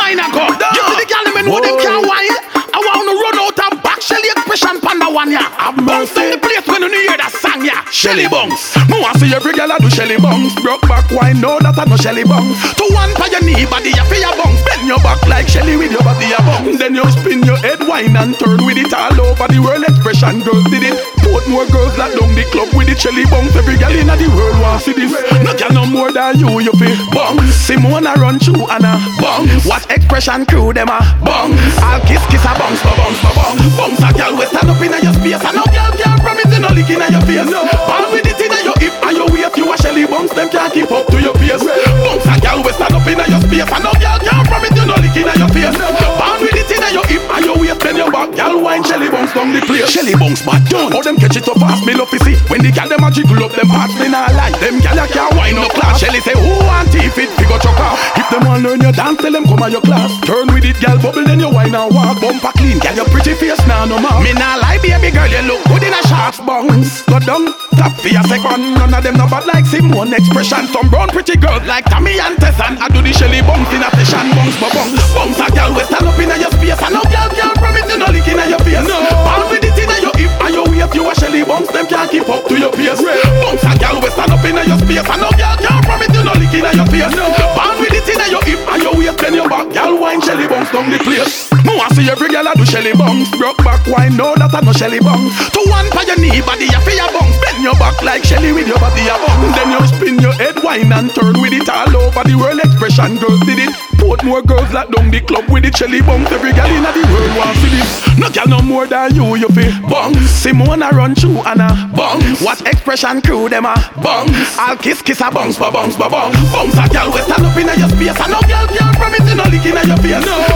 wine and go. You see the girl them know them can't wine. I wanna run out and back Shelly expression panda one ya. Bounce down the place when you hear that song ya. Shelly bounce. Me want see every girl a do Shelly bounce. Broke back wine, know that I know Shelly bounce. To one pa your knee, body ya feel your bounce. Bend your back like Shelly with your body ya bounce. Then you spin your head, wine and turn with it all over the world. Expression girls did it. Put more girls that down the club with it. Shelly bounce. Every girl inna the world want see this. No girl no more than you feel bounce. Simona run through and a bounce. What expression crew them a bounce. I'll kiss a bounce, bounce, bounce. Bounce a girl we stand up inna your space. And no girl can't promise you no lick inna your face. Ball with it inna your hip and your waist. You a Shelly bounce, them can't keep up to your pace. Bounce a girl we stand up inna your space. And no girl can't promise you no lick inna your face. Ball with it inna your hip and your waist. Bend your back, girl wine Shelly bounce down the place. Shelly bounce bad done. How them catch it up fast, me love to see. When the girl them a jiggle up them parts, me nah lie. Them gyal can't wine no class. Shelly say who want it fit, we go chuck off. If them want learn your dance, tell them come on your class. Turn with it, gyal bubble, then you wine and walk. Bumper clean, gyal your pretty face now no more. Me nah lie, baby girl, you look good in a shorts bounce. Go down, tap for your second. None of them no bad like Simone expression. Some brown pretty girls like Tammy and Tessan. I do the Shelly bounce in a session, bounce, bounce. Bounce a gyal we stand up inna your space. And no gyal can't promise you no lick inna your face. Ball with it inna your hip and your waist. You a Shelly bounce, them can't keep up to your pace. Bounce a gyal we stand up inna your space. And no gyal can't promise you no lick inna your face. Ball with it inna your hip and your waist. Bend your back, gyal wine Shelly bounce down the place. Me want see every gyal a do Shelly bounce. Broke back wine, know that I know Shelly bounce. To one pa your knee, body ya feel your bounce. Bend your back like Shelly with your body ya bounce. Then you spin your head, wine and turn with it all over the world. Expression girls did it. Put more girls like down the club with it Shelly bounce. Every gyal inna the world want see this. No gyal no more than you feel bounce. Simona run through and a bounce. What expression crew them a bounce. I'll kiss a bounce, bounce, bounce. Bounce a gyal we stand up inna your space. And no gyal can't promise you no lick inna your face.